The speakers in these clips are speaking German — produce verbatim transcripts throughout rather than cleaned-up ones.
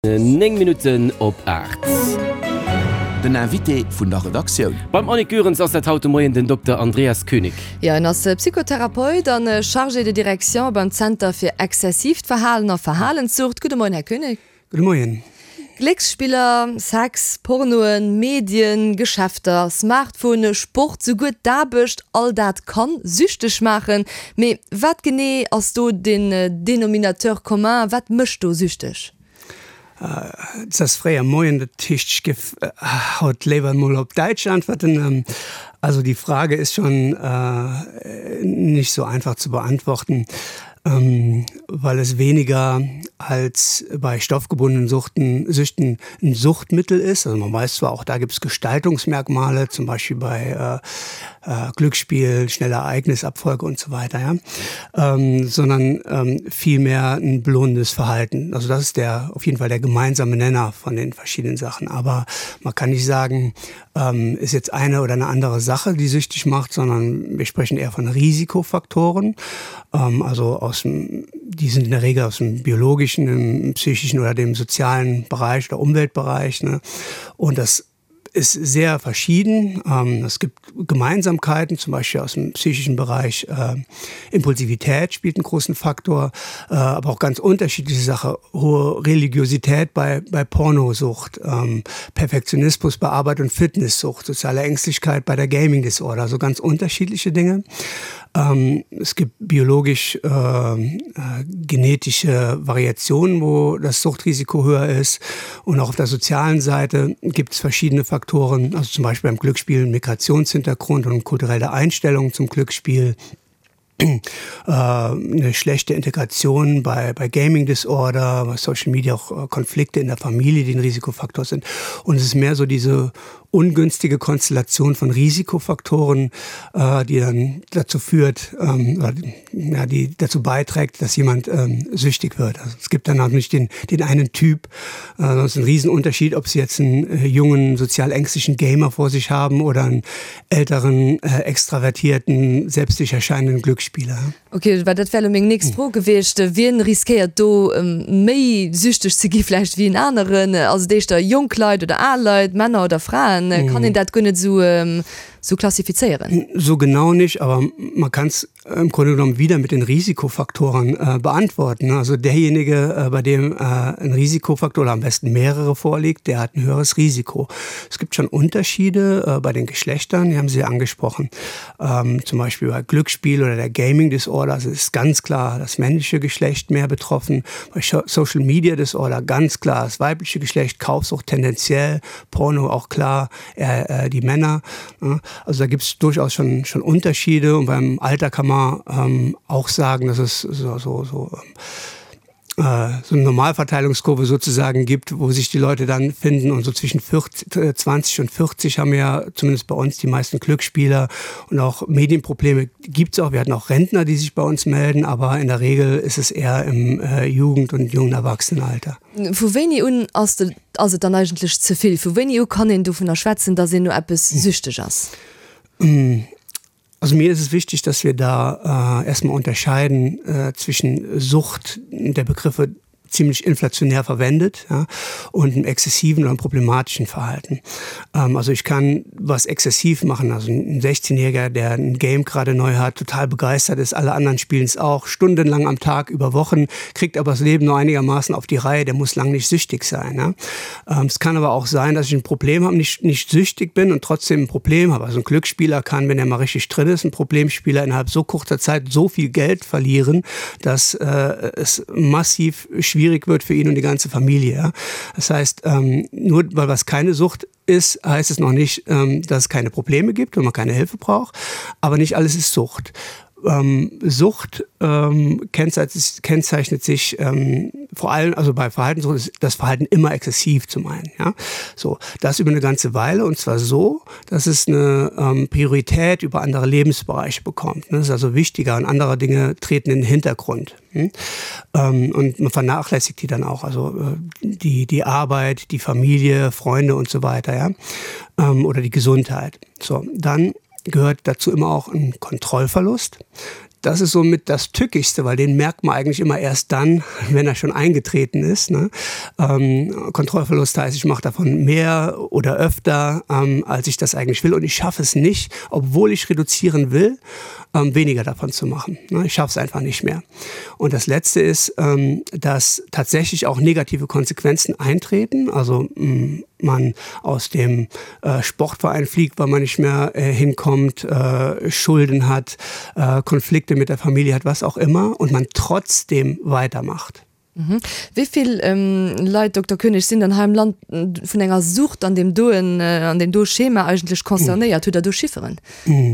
neng Minuten op acht. Den Invité vun der Redaktion. Beim Annikürens ass der Automoien den Doktor Andreas König. Ja, als Psychotherapeut an äh, Chargé de Direktion beim Center fir exzessivt Verhalen a Verhalenssucht. Guten Morgen, Herr König. Guten Morgen. Glücksspieler, Sex, Pornoen, Medien, Geschäfter, Smartphone, Sport, so gut dabischt, all dat kann süchtig machen. Me wat gene as du den äh, Denominateur commun, wat mischt du süchtig? Uh, das freier Moien der Tisch haut leber mal op Deutsch antworten. Also die Frage ist schon uh, nicht so einfach zu beantworten, um, weil es weniger als bei stoffgebundenen Suchten, Süchten ein Suchtmittel ist. Also man weiß zwar auch, da gibt es Gestaltungsmerkmale, zum Beispiel bei äh, äh, Glücksspiel, schnelle Ereignisabfolge und so weiter, ja? ähm, sondern ähm, vielmehr ein belohnendes Verhalten. Also das ist der auf jeden Fall der gemeinsame Nenner von den verschiedenen Sachen. Aber man kann nicht sagen, ähm, ist jetzt eine oder eine andere Sache, die süchtig macht, sondern wir sprechen eher von Risikofaktoren. Ähm, also aus dem, die sind in der Regel aus dem biologischen, im psychischen oder dem sozialen Bereich oder Umweltbereich. Ne? Und das ist sehr verschieden. Ähm, es gibt Gemeinsamkeiten, zum Beispiel aus dem psychischen Bereich. Äh, Impulsivität spielt einen großen Faktor, äh, aber auch ganz unterschiedliche Sachen. Hohe Religiosität bei, bei Pornosucht, ähm, Perfektionismus bei Arbeit und Fitnesssucht, soziale Ängstlichkeit bei der Gaming Disorder, also ganz unterschiedliche Dinge. Ähm, es gibt biologisch äh, äh, genetische Variationen, wo das Suchtrisiko höher ist. Und auch auf der sozialen Seite gibt es verschiedene Faktoren, also zum Beispiel beim Glücksspiel Migrationshintergrund und kulturelle Einstellung zum Glücksspiel. Eine schlechte Integration bei, bei Gaming Disorder, bei Social Media auch Konflikte in der Familie, die ein Risikofaktor sind. Und es ist mehr so diese ungünstige Konstellation von Risikofaktoren, äh, die dann dazu führt, ähm, ja, die dazu beiträgt, dass jemand ähm, süchtig wird. Also es gibt dann auch nicht den, den einen Typ. Äh, das ist ein Riesenunterschied, ob Sie jetzt einen äh, jungen, sozial ängstlichen Gamer vor sich haben oder einen älteren, äh, extravertierten, selbstsicher erscheinenden Glücksspieler. Okay, weil das wäre mir nichts froh gewesen. Wen riskiert du ähm, mehr süchtig zu gehen, vielleicht wie in anderen, also der ist da Jungleute oder Aleute, Männer oder Frauen. Kann ich das gar nicht so, ähm, so klassifizieren? So genau nicht, aber man kann es im Grunde genommen wieder mit den Risikofaktoren äh, beantworten. Also derjenige, äh, bei dem äh, ein Risikofaktor oder am besten mehrere vorliegt, der hat ein höheres Risiko. Es gibt schon Unterschiede äh, bei den Geschlechtern, die haben Sie ja angesprochen. Ähm, zum Beispiel bei Glücksspiel oder der Gaming Disorder, also ist ganz klar das männliche Geschlecht mehr betroffen. Bei Social Media Disorder ganz klar das weibliche Geschlecht, Kaufsucht tendenziell, Porno auch klar, äh, äh, die Männer. Äh. Also da gibt es durchaus schon, schon Unterschiede und beim Alter kann man ähm, auch sagen, dass es so, so, so, äh, so eine Normalverteilungskurve sozusagen gibt, wo sich die Leute dann finden und so zwischen vierzig, zwanzig und vierzig haben ja zumindest bei uns die meisten Glücksspieler und auch Medienprobleme gibt es auch. Wir hatten auch Rentner, die sich bei uns melden, aber in der Regel ist es eher im äh, Jugend- und jungen Erwachsenenalter. Für wen ihr also dann eigentlich zu viel? Für wen ihr kann du von der Schwätzen, da sind nur etwas süchtig ist? Also mir ist es wichtig, dass wir da äh, erstmal unterscheiden äh, zwischen Sucht, der Begriffe ziemlich inflationär verwendet, ja, und einem exzessiven oder einem problematischen Verhalten. Ähm, also ich kann was exzessiv machen, also ein sechzehnjähriger, der ein Game gerade neu hat, total begeistert ist, alle anderen spielen es auch, stundenlang am Tag, über Wochen, kriegt aber das Leben nur einigermaßen auf die Reihe, der muss lang nicht süchtig sein. Ja. Ähm, es kann aber auch sein, dass ich ein Problem habe, nicht, nicht süchtig bin und trotzdem ein Problem habe. Also ein Glücksspieler kann, wenn er mal richtig drin ist, ein Problemspieler innerhalb so kurzer Zeit so viel Geld verlieren, dass äh, es massiv schwierig schwierig wird für ihn und die ganze Familie. Ja? Das heißt, ähm, nur weil was keine Sucht ist, heißt es noch nicht, ähm, dass es keine Probleme gibt und man keine Hilfe braucht. Aber nicht alles ist Sucht. Ähm, Sucht ähm, kennzeichnet, kennzeichnet sich ähm, vor allem, also bei Verhaltenssucht ist das Verhalten immer exzessiv zum einen. Ja? So, das über eine ganze Weile und zwar so, dass es eine ähm, Priorität über andere Lebensbereiche bekommt. Ne? Das ist also wichtiger und andere Dinge treten in den Hintergrund. Hm? Ähm, und man vernachlässigt die dann auch, also äh, die, die Arbeit, die Familie, Freunde und so weiter, ja? ähm, oder die Gesundheit. So, dann gehört dazu immer auch ein Kontrollverlust. das ist somit das Tückischste, weil den merkt man eigentlich immer erst dann, wenn er schon eingetreten ist. Ne? Ähm, Kontrollverlust heißt, ich mache davon mehr oder öfter, ähm, als ich das eigentlich will. Und ich schaffe es nicht, obwohl ich reduzieren will, ähm, weniger davon zu machen. Ne? Ich schaffe es einfach nicht mehr. Und das Letzte ist, ähm, dass tatsächlich auch negative Konsequenzen eintreten. Also mh, man aus dem äh, Sportverein fliegt, weil man nicht mehr äh, hinkommt, äh, Schulden hat, äh, Konflikte mit der Familie hat, was auch immer, und man trotzdem weitermacht. Mhm. Wie viel ähm, Leute, Doktor König, sind in einem Land von einer Sucht, an dem du ein, äh, an dem du Schema eigentlich konzerniert, mhm. oder du Schifferin? Mhm.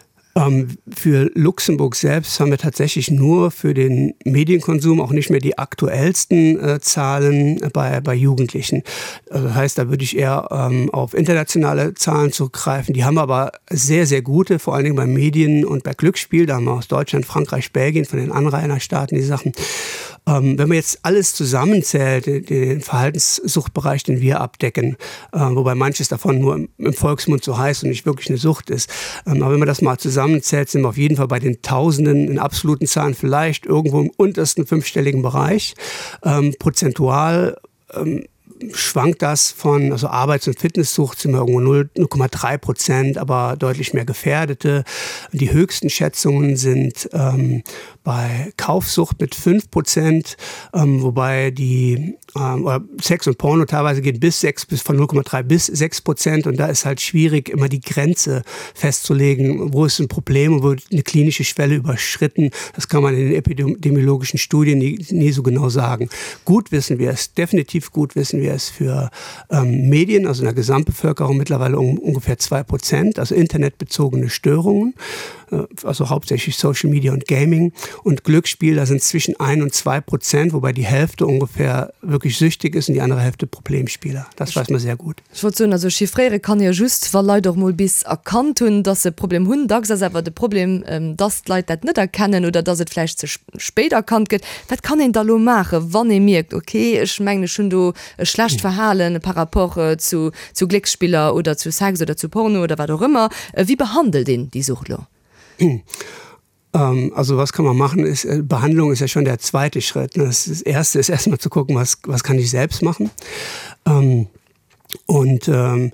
Ähm, für Luxemburg selbst haben wir tatsächlich nur für den Medienkonsum auch nicht mehr die aktuellsten äh, Zahlen bei, bei Jugendlichen. Also das heißt, da würde ich eher ähm, auf internationale Zahlen zurückgreifen. Die haben aber sehr, sehr gute, vor allen Dingen bei Medien und bei Glücksspiel. Da haben wir aus Deutschland, Frankreich, Belgien, von den Anrainerstaaten die Sachen. Ähm, wenn man jetzt alles zusammenzählt, den, den Verhaltenssuchtbereich, den wir abdecken, äh, wobei manches davon nur im, im Volksmund so heißt und nicht wirklich eine Sucht ist, ähm, aber wenn man das mal zusammen Zählt, sind wir auf jeden Fall bei den Tausenden in absoluten Zahlen, vielleicht irgendwo im untersten fünfstelligen Bereich. Ähm, prozentual ähm, schwankt das von, also Arbeits- und Fitnesssucht sind wir irgendwo null Komma drei Prozent, aber deutlich mehr Gefährdete. Die höchsten Schätzungen sind ähm, bei Kaufsucht mit fünf Prozent, ähm, wobei die ähm, oder Sex und Porno teilweise geht bis sechs, bis von null Komma drei bis sechs Prozent, und da ist halt schwierig, immer die Grenze festzulegen, wo ist ein Problem und wo wird eine klinische Schwelle überschritten. Das kann man in den epidemiologischen Studien nie, nie so genau sagen. Gut wissen wir es, definitiv gut wissen wir es für ähm, Medien, also in der Gesamtbevölkerung mittlerweile um ungefähr zwei Prozent, also internetbezogene Störungen, äh, also hauptsächlich Social Media und Gaming, und Glücksspiel, da sind zwischen ein und zwei Prozent, wobei die Hälfte ungefähr wirklich süchtig ist und die andere Hälfte Problemspieler. Das weiß man sehr gut. Ich würde sagen, also chiffrieren kann ja just, weil Leute doch mal bis erkannt haben, dass sie ein Problem haben. Das ist aber das Problem, ähm, dass die Leute das nicht erkennen oder dass es vielleicht zu spät erkannt wird. Was kann ich da machen, wenn ihr merkt, okay, ich meine schon du schlecht verhalten par rapport äh, zu, zu Glücksspieler oder zu Sex oder zu Porno oder was auch immer. Äh, wie behandelt den die Suchtler? Hm. Also was kann man machen, ist, Behandlung ist ja schon der zweite Schritt. Das, das erste ist erstmal zu gucken, was, was kann ich selbst machen. Und ähm,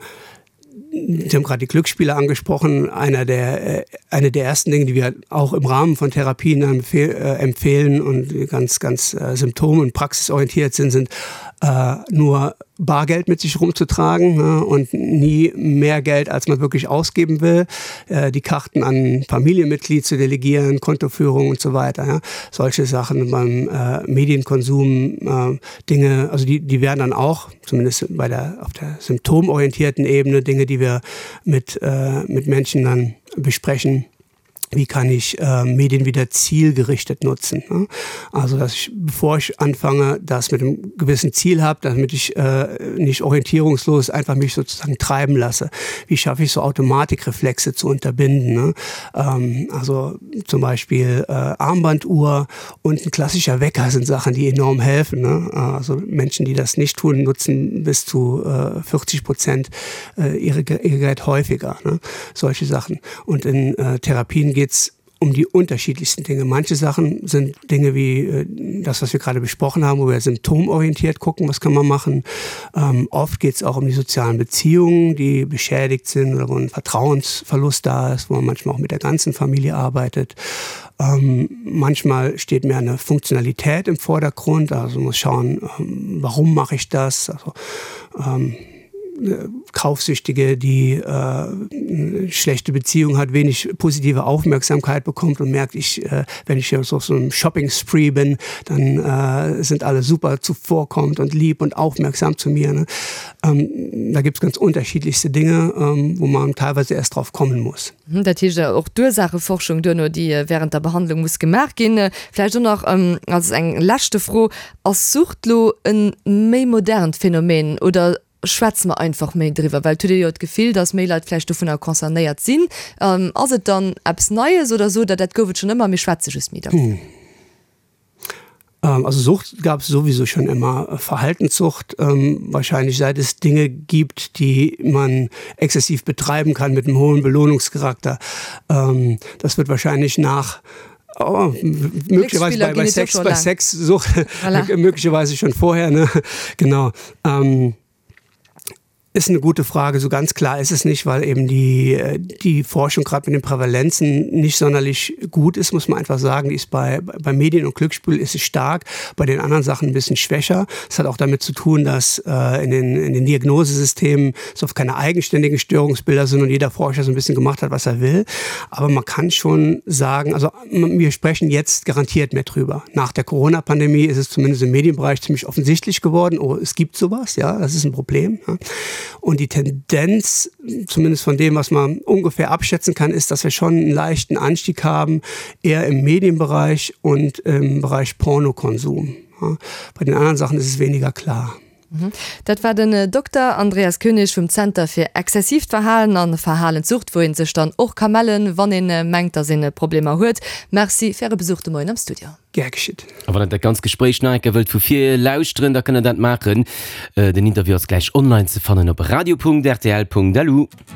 Sie haben gerade die Glücksspiele angesprochen. Einer der, eine der ersten Dinge, die wir auch im Rahmen von Therapien empfehl, äh, empfehlen und ganz, ganz äh, symptom- und praxisorientiert sind, sind äh, nur Bargeld mit sich rumzutragen, ne, und nie mehr Geld, als man wirklich ausgeben will. Äh, die Karten an Familienmitglied zu delegieren, Kontoführung und so weiter. Ja. Solche Sachen beim äh, Medienkonsum, äh, Dinge, also die, die werden dann auch, zumindest bei der, auf der symptomorientierten Ebene, Dinge, die wir mit, äh, mit Menschen dann besprechen. Wie kann ich äh, Medien wieder zielgerichtet nutzen? Ne? Also, dass ich, bevor ich anfange, das mit einem gewissen Ziel habe, damit ich äh, nicht orientierungslos einfach mich sozusagen treiben lasse. Wie schaffe ich so Automatikreflexe zu unterbinden? Ne? Ähm, also zum Beispiel äh, Armbanduhr und ein klassischer Wecker sind Sachen, die enorm helfen. Ne? Also Menschen, die das nicht tun, nutzen bis zu äh, vierzig Prozent äh, ihre, ihre Gerät häufiger. Ne? Solche Sachen. Und in äh, Therapien geht es um die unterschiedlichsten Dinge. Manche Sachen sind Dinge wie äh, das, was wir gerade besprochen haben, wo wir symptomorientiert gucken, was kann man machen. Ähm, oft geht es auch um die sozialen Beziehungen, die beschädigt sind oder wo ein Vertrauensverlust da ist, wo man manchmal auch mit der ganzen Familie arbeitet. Ähm, manchmal steht mehr eine Funktionalität im Vordergrund, also man muss schauen, ähm, warum mache ich das? Also ähm, Kaufsüchtige, die äh, eine schlechte Beziehung hat, wenig positive Aufmerksamkeit bekommt und merkt, ich, äh, wenn ich auf so einem Shopping-Spree bin, dann äh, sind alle super zuvorkommend und lieb und aufmerksam zu mir. Ne? Ähm, da gibt es ganz unterschiedlichste Dinge, ähm, wo man teilweise erst drauf kommen muss. Das ist ja auch Ursachenforschung, die während der Behandlung muss gemerkt gehen. Vielleicht auch noch ähm, als ein letzte Froh, als Suchtlo ein mehr modernes Phänomen oder schwätzen wir einfach mehr drüber, weil du dir ja das Gefühl, dass Mail vielleicht davon auch konzerniert sind. Ähm, also dann etwas Neues oder so, dass das geht schon immer mehr schwätziges mit. Hm. Ähm, also Sucht gab es sowieso schon immer. Verhaltenssucht, ähm, wahrscheinlich seit es Dinge gibt, die man exzessiv betreiben kann mit einem hohen Belohnungscharakter. Ähm, das wird wahrscheinlich nach Oh, möglicherweise bei, bei Sex, bei Sexsucht, voilà. möglicherweise schon vorher, ne? Genau. Ähm, Ist eine gute Frage, so ganz klar ist es nicht, weil eben die, die Forschung gerade mit den Prävalenzen nicht sonderlich gut ist, muss man einfach sagen. Die ist bei, bei Medien und Glücksspiel ist sie stark, bei den anderen Sachen ein bisschen schwächer. Das hat auch damit zu tun, dass äh, in, den, in den Diagnosesystemen es oft keine eigenständigen Störungsbilder sind und jeder Forscher so ein bisschen gemacht hat, was er will. Aber man kann schon sagen, also wir sprechen jetzt garantiert mehr drüber. Nach der Corona-Pandemie ist es zumindest im Medienbereich ziemlich offensichtlich geworden, oh, es gibt sowas, ja, das ist ein Problem. Ja. Und die Tendenz, zumindest von dem, was man ungefähr abschätzen kann, ist, dass wir schon einen leichten Anstieg haben, eher im Medienbereich und im Bereich Pornokonsum. Ja, bei den anderen Sachen ist es weniger klar. Dat war den äh, Doktor Andreas König vom Center für Exzessivverhalen an Verhalensucht, wohin sich dann auch kamellen, wann in äh, mengt er sinne Probleme huet. Merci faire Besuchte moi am Studio. Ger geschieht. Aber der ganz Gespräch wilt vu viel laus drin, da können dat machen. Äh, den Interview ist gleich online zu fannen op radio punkt r t l punkt d e l u.